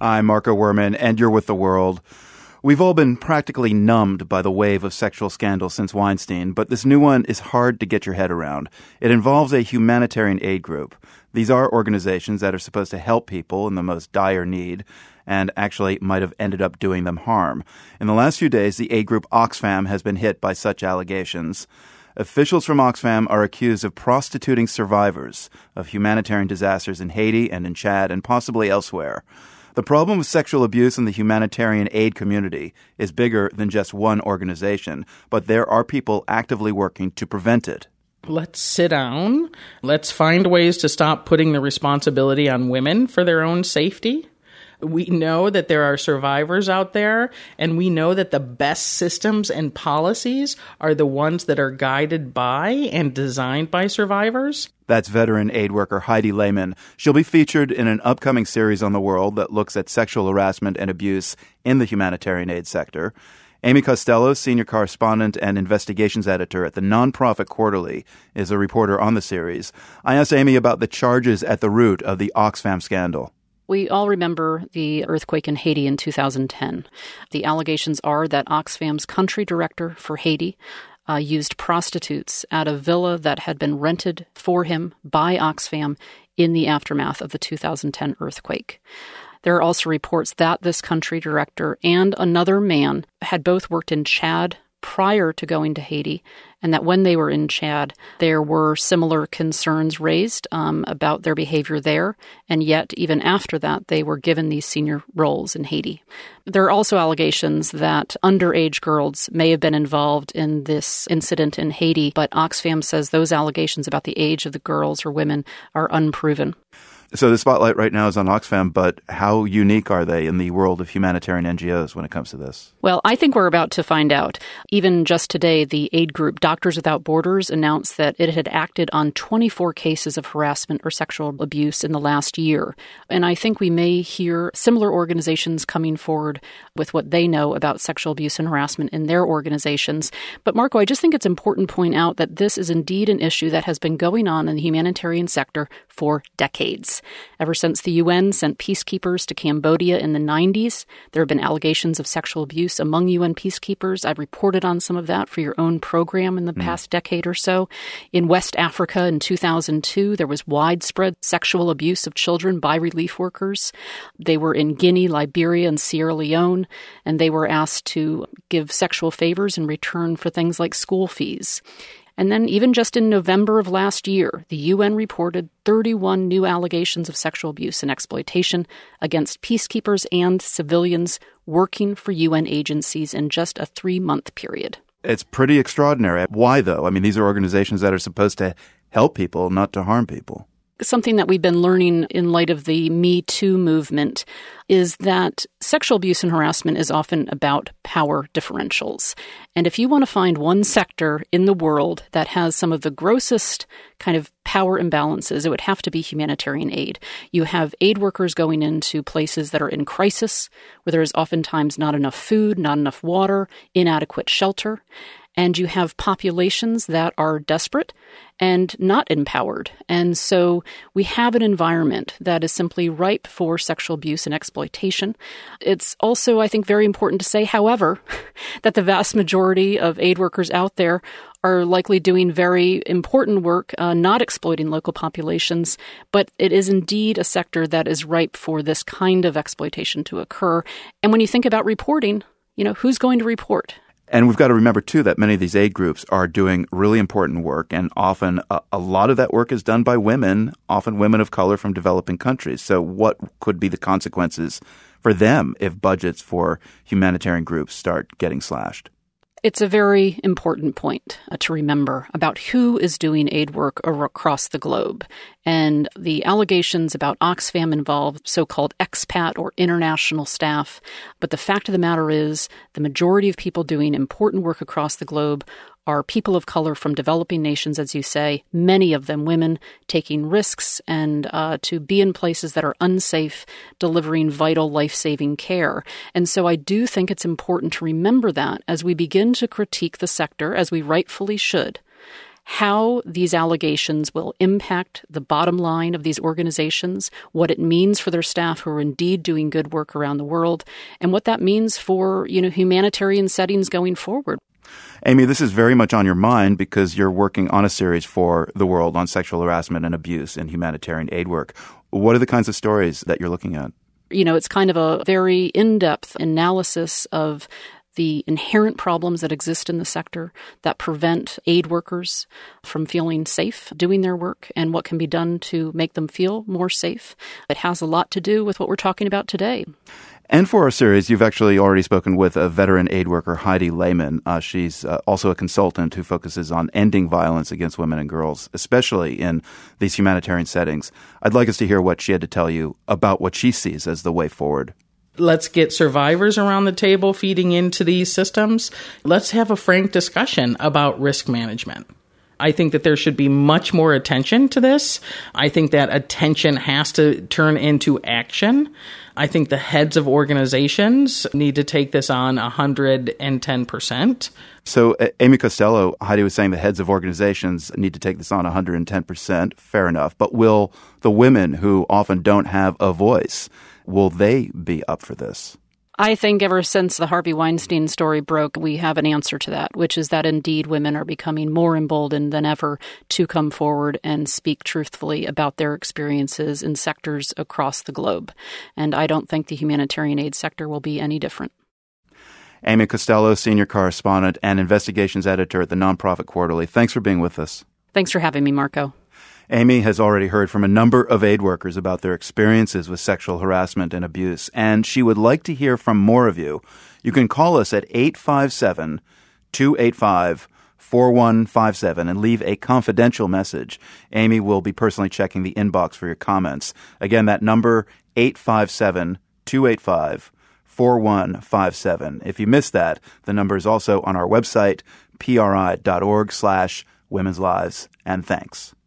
I'm Marco Werman, and you're with The World. We've all been practically numbed by the wave of sexual scandal since Weinstein, but this new one is hard to get your head around. It involves a humanitarian aid group. These are organizations that are supposed to help people in the most dire need, and actually might have ended up doing them harm. In the last few days, the aid group Oxfam has been hit by such allegations. Officials from Oxfam are accused of prostituting survivors of humanitarian disasters in Haiti and in Chad and possibly elsewhere. The problem of sexual abuse in the humanitarian aid community is bigger than just one organization, but there are people actively working to prevent it. Let's sit down. Let's find ways to stop putting the responsibility on women for their own safety. We know that there are survivors out there, and we know that the best systems and policies are the ones that are guided by and designed by survivors. That's veteran aid worker Heidi Lehman. She'll be featured in an upcoming series on The World that looks at sexual harassment and abuse in the humanitarian aid sector. Amy Costello, senior correspondent and investigations editor at the Nonprofit Quarterly, is a reporter on the series. I asked Amy about the charges at the root of the Oxfam scandal. We all remember the earthquake in Haiti in 2010. The allegations are that Oxfam's country director for Haiti used prostitutes at a villa that had been rented for him by Oxfam in the aftermath of the 2010 earthquake. There are also reports that this country director and another man had both worked in Chad prior to going to Haiti, and that when they were in Chad, there were similar concerns raised about their behavior there, and yet even after that, they were given these senior roles in Haiti. There are also allegations that underage girls may have been involved in this incident in Haiti, but Oxfam says those allegations about the age of the girls or women are unproven. So the spotlight right now is on Oxfam, but how unique are they in the world of humanitarian NGOs when it comes to this? Well, I think we're about to find out. Even just today, the aid group Doctors Without Borders announced that it had acted on 24 cases of harassment or sexual abuse in the last year. And I think we may hear similar organizations coming forward with what they know about sexual abuse and harassment in their organizations. But Marco, I just think it's important to point out that this is indeed an issue that has been going on in the humanitarian sector for decades. Ever since the UN sent peacekeepers to Cambodia in the 90s, there have been allegations of sexual abuse among UN peacekeepers. I've reported on some of that for your own program in the past decade or so. In West Africa in 2002, there was widespread sexual abuse of children by relief workers. They were in Guinea, Liberia, and Sierra Leone, and they were asked to give sexual favors in return for things like school fees. And then even just in November of last year, the UN reported 31 new allegations of sexual abuse and exploitation against peacekeepers and civilians working for UN agencies in just a 3-month period. It's pretty extraordinary. Why, though? I mean, these are organizations that are supposed to help people, not to harm people. Something that we've been learning in light of the Me Too movement is that sexual abuse and harassment is often about power differentials. And if you want to find one sector in the world that has some of the grossest kind of power imbalances, it would have to be humanitarian aid. You have aid workers going into places that are in crisis, where there is oftentimes not enough food, not enough water, inadequate shelter. And you have populations that are desperate and not empowered. And so we have an environment that is simply ripe for sexual abuse and exploitation. It's also, I think, very important to say, however, that the vast majority of aid workers out there are likely doing very important work, not exploiting local populations, but it is indeed a sector that is ripe for this kind of exploitation to occur. And when you think about reporting, who's going to report? And we've got to remember, too, that many of these aid groups are doing really important work, and often a lot of that work is done by women, often women of color from developing countries. So what could be the consequences for them if budgets for humanitarian groups start getting slashed? It's a very important point to remember about who is doing aid work across the globe. And the allegations about Oxfam involve so-called expat or international staff. But the fact of the matter is the majority of people doing important work across the globe are people of color from developing nations, as you say, many of them women, taking risks and to be in places that are unsafe, delivering vital life-saving care. And so I do think it's important to remember that as we begin to critique the sector, as we rightfully should. how these allegations will impact the bottom line of these organizations, what it means for their staff who are indeed doing good work around the world, and what that means for, humanitarian settings going forward. Amy, this is very much on your mind because you're working on a series for the world on sexual harassment and abuse in humanitarian aid work. What are the kinds of stories that you're looking at? It's kind of a very in-depth analysis of the inherent problems that exist in the sector that prevent aid workers from feeling safe doing their work and what can be done to make them feel more safe. It has a lot to do with what we're talking about today. And for our series, you've actually already spoken with a veteran aid worker, Heidi Lehman. She's also a consultant who focuses on ending violence against women and girls, especially in these humanitarian settings. I'd like us to hear what she had to tell you about what she sees as the way forward. Let's get survivors around the table feeding into these systems. Let's have a frank discussion about risk management. I think that there should be much more attention to this. I think that attention has to turn into action. I think the heads of organizations need to take this on 110%. So, Amy Costello, Heidi was saying the heads of organizations need to take this on 110%. Fair enough. But will the women who often don't have a voice, will they be up for this? I think ever since the Harvey Weinstein story broke, we have an answer to that, which is that indeed women are becoming more emboldened than ever to come forward and speak truthfully about their experiences in sectors across the globe. And I don't think the humanitarian aid sector will be any different. Amy Costello, senior correspondent and investigations editor at the Nonprofit Quarterly. Thanks for being with us. Thanks for having me, Marco. Amy has already heard from a number of aid workers about their experiences with sexual harassment and abuse, and she would like to hear from more of you. You can call us at 857-285-4157 and leave a confidential message. Amy will be personally checking the inbox for your comments. Again, that number, 857-285-4157. If you missed that, the number is also on our website, pri.org/women's lives. And thanks.